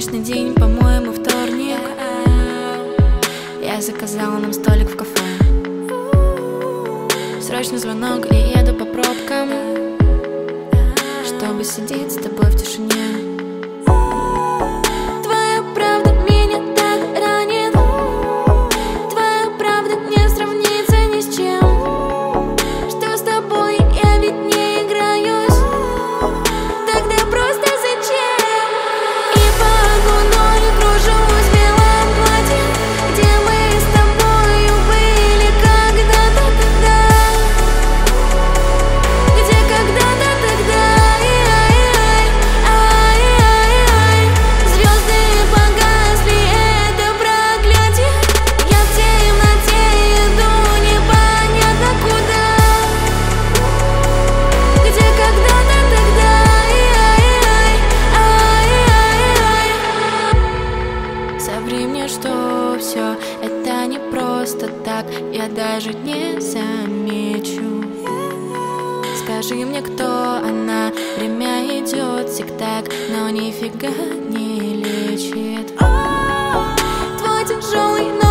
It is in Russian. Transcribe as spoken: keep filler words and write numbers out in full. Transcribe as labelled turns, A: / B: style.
A: Солнечный день, по-моему, вторник. Я заказала нам столик в кафе. Срочный звонок, и еду по пробкам, чтобы сидеть с тобой в тишине. Твоя правда меня так ранит. Твоя правда не сравнится ни с чем. Что с тобой я ведь не играюсь. Тогда просто зачем? И под луной кружусь в белом платье, где мы с тобою были когда-то тогда. Где когда-то тогда. Ай-яй-яй-яй. Звезды погасли, это проклятие. Я в темноте иду непонятно куда. Где когда-то тогда. Ай-яй-яй. Ай-яй-яй. Соври мне, что все это не просто так, я даже не замечу. Скажи мне, кто она, время идет тик-так, но нифига не лечит. Твой тяжелый